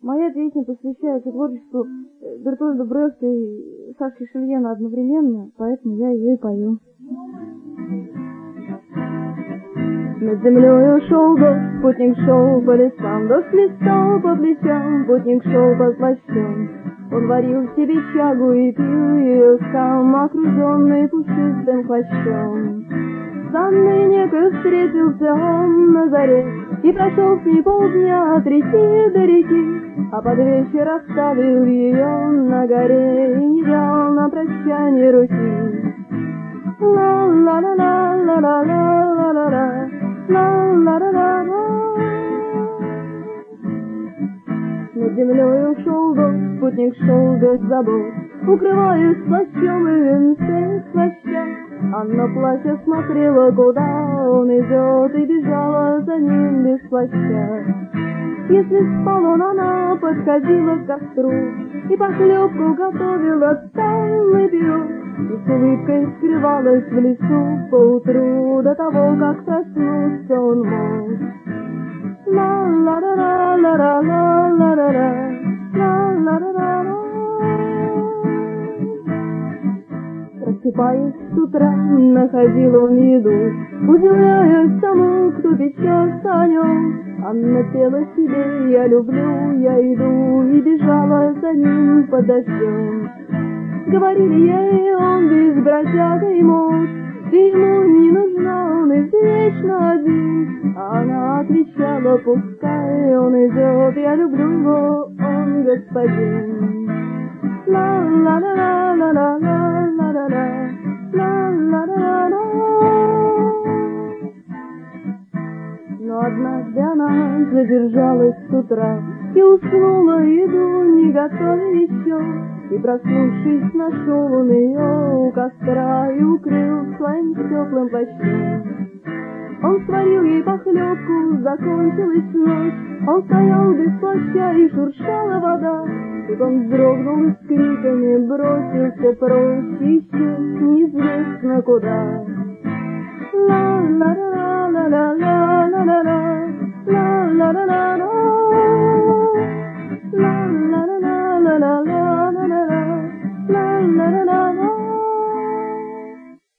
Моя песня посвящается творчеству Бертольда Брехта и Саши Шульена одновременно, поэтому я ее и пою. Над землей шел дождь, путник шел по лесам, дождь листал по плечам, путник шел под плащом. Он варил себе чагу и пил ее сам, окруженный пушистым плащом. С Анной некой встретился он на заре и прошел с ней полдня от реки до реки, а под вечер оставил ее на горе и не взял на прощание руки. Ла-ла-ла-ла-ла-ла-ла-ла-ла, ла-ла-ла-ла-ла. Над землей ушел дождь, путник шел без забот, укрываясь плащом и венце с плаща. Анна, плача, смотрела, куда он идет, и бежала за ним без плаща. Если спал он, она подходила к костру и похлебку готовила, там пирог, и с улыбкой скрывалась в лесу поутру до того, как проснуться он мог. Ла-ла-ла-ла-ла-ла-ла-ла-ла, ла-ла-ла-ла-ла. Просыпаясь с утра, находил он еду, удивляясь тому, кто печется о нем. Анна пела себе: я люблю, я иду, и бежала за ним под дождем. Говорили ей, он весь бродяга и мод, ты ему не нужна, он извечно один. А она отвечала: пускай он идет, я люблю его, он господин. Ла-ла-ла-ла-ла-ла-ла-ла-ла, ла-ла-ла-ла-ла. Но однажды она задержалась с утра и уснула, еду не готовя еще. И, проснувшись, нашел он ее у костра и укрыл своим теплым плащом. Он сварил ей похлебку, закончилась ночь, он стоял без плаща и шуршала вода. Тут он вздрогнул и с криками бросился прочь, и исчез неизвестно куда. Ла-ла-ла-ла-ла-ла-ла-ла-ла, ла-ла-ла-ла.